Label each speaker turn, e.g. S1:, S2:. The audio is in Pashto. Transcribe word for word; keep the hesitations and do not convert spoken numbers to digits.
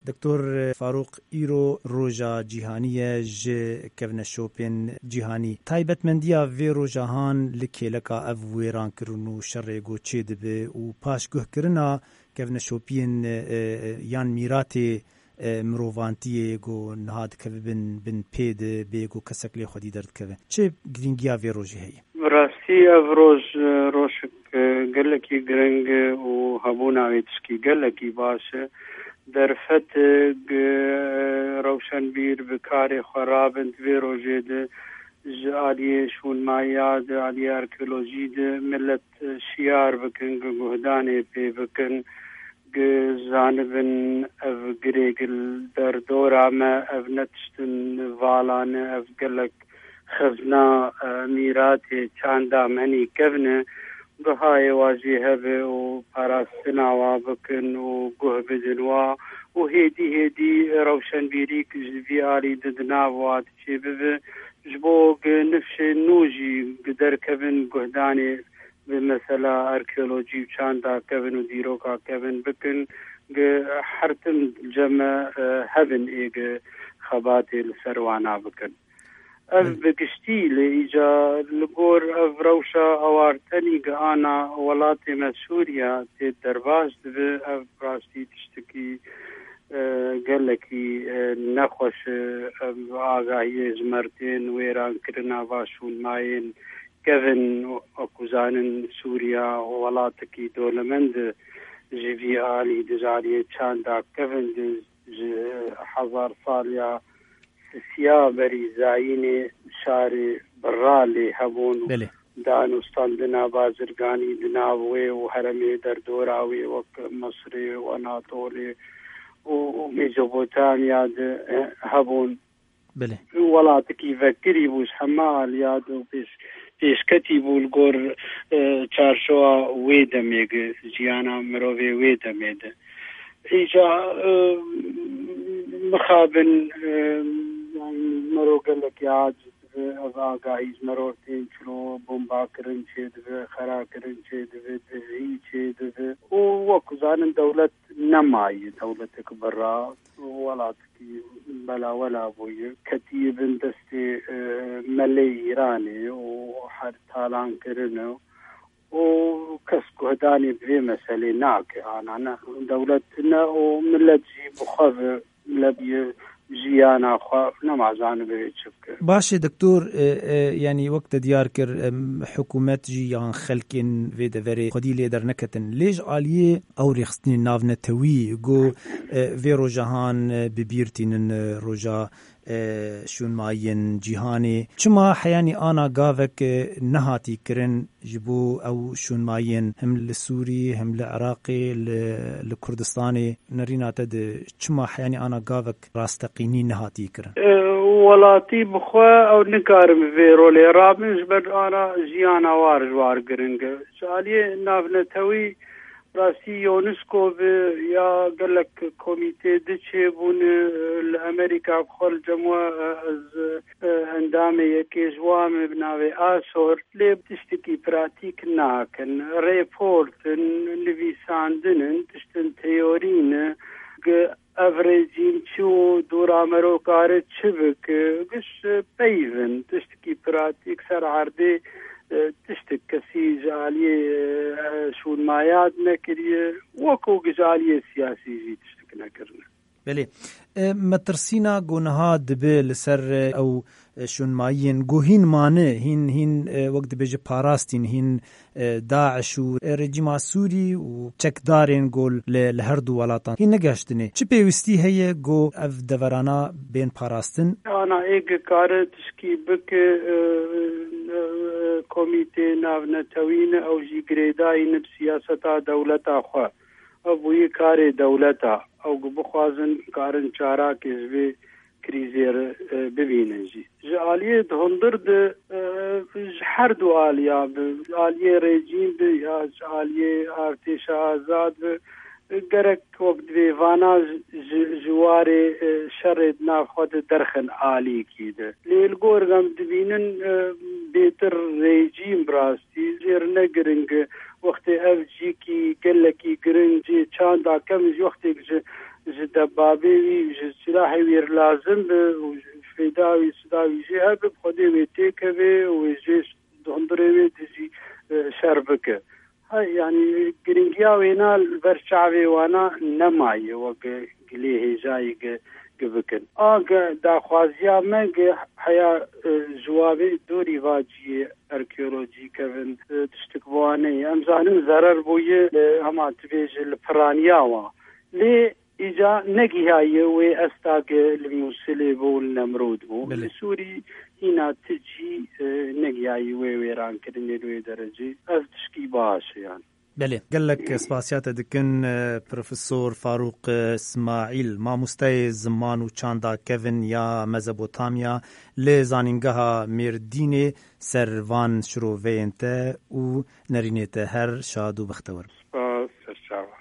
S1: دکتور فاروق ایرو روژا جیهانی ج کفن شوپین جیهانی تایبەتمەندیە vê rojahan li kêleka ev wêrankirin û şerê got çê dibe û paşguhkirina kevneşopiyên yan mîratê mirovantiyê got niha dikevin bin pê de bê got kesek lê xwedî derdikeve. Çi girîngiya vê rojê heye?
S2: Rastî ev roj rojek gelekî giring û hebûna wê tişkî gelekî baş e. درفت روشنبیر بکاری خرابند وی روزه ده عالیه شونمایا ده عالیه ارکولوژی ده ملت شیار بکن گهدانه پی بکن زانبن اف گریگل در دورامه اف نتشتن والانه اف گلک خزنا میرات چاندا منی کونه گهای واجی هبه و پاراستنا و بکن و گه بدنوا و هیدی هیدی روشنبیری که جوی آلی ددنا واد چی ببه جبوگ نفش نوجی در کبن گهدانی به مثلا ارکیولوژی و چاندا کبن و دیروکا کبن بکن حرتم جمع هبن ایگ خباتی لسروانا بکن. اف بگشتی لیجا لگور اف روشا اوارتنی گانا ولات مسوریا تی درباز دو اف براستی تشتکی گلکی نخوش آگاهی زمرتین ویران کرنا واشون ماین کفن اکوزانن سوریا ولاتکی دولمند جوی آلی دزاری چاندا کفن هزار سالیا سیا بری زاین شار برالی هبون دانستان دنا بازرگانی دناوی و حرمی در دوراوی و مصری و اناطولی و میزوپوتامیا هبون ولاتی فکری بوش حمال یاد و پیش پیش کتی بول گور چارشوا ویده میگه جیانا مروی ویده میده ایجا مخابن مرو گلک یاد از آگاهی مرو تین چلو بمبا کرن چه دوه خرا کرن چه دوه دهی چه دوه و وکوزان دولت نمایی دولت کبرا ولات کی بلا ولا بوی کتیب دستی ملی ایرانی و هر تالان کرنه و کس گهدانی به مسئله ناکه آنانا دولتنا و ملت جی بخواه لبی جیانا خواه نمازانه به چبکه.
S1: باشه دکتور یعنی وقت دیار کر حکومت جی یان خلکین وی دوری خودی لیدر نکتن لیج آلیه او ریخستنی ناو نتوی گو وی روژهان ببیرتینن روژا شون ماین جیهانی چما حیانی آنا گاوک نهاتی کرن جبو او شون ماین هم لسوری هم لعراقی لکردستانی نرینا تد چما حیانی آنا گاوک راستقینی نهاتی کرن
S2: ولاتی بخوا او نکارم ویرولی رابنش بر آنا جیانا وارجوار گرنگه شالیه ناونتوی راستی یونسکو به یا گلک کمیته دچه بون الامریکا خال جمع از اندام یکی جوام بناوی آسور لیب تشتکی پراتیک ناکن ریپورت نویساندن تشتن تیورین افریجین چو دورا مرو کار چبک گش پیون تشتکی پراتیک سر عرده تشتك كسي جالية شو المايات نكريه وكو جالية سياسي جي تشتك نكرنا.
S1: بله مترسينا گونها دبه لسر او شون ماين گوهين مانه هين هين وقت بيجي باراستين هين داعش و رجيم سوري و چکدارين گول لهر دو ولاتان هين نگاشتنه چه پیوستی هي گو اف دورانا بين باراستن
S2: انا ايگ کار تشکی بک کمیته ناونتوین او جی گریداین بسیاستا دولتا خوا ابوی کار دولتا او بخوازن کارن چارا کزوی کریزیر ببینن جی جالیه دهندر ده هر دو آلیا آلیه رژیم ده یا آلیه ارتش آزاد گرک وقت ویوانا جوار شرد نافخد درخن آلی کیده لیل گورگم دبینن بیتر رژیم براستی زیر نگرنگ وقت اف جی کی گلکی گرنگ چاندا کم وقتی ji debabê wî ji silahê wî lazim bi fêda wî sida wî jî hebe xwedê wê têkeve wê jê hundirê wê dijî şer bike. Yani giringiya wêna ber çavê wana nemaye wek gilê hêjayê bikin. Aga daxwaziya me heya civabê dorî vaciyê arkeolojîk evin tiştik wanê em zanin zarar bûye hema tibêje li piraniya wa. Lê îca negihaye wê estagê li Musilê bû li Nemrûd bû. Li Sûrî hîna ticî negihaye wê wêrankirinê wê derecê ev tişkî baş yani.
S1: بله گلک سپاسیات دکن پروفسور فاروق اسماعیل ماموستای زمان و چاندا کوین یا مزبوتامیا لی زانینگها میردین سروان شروعینته و نرینیته هر شاد و بختور.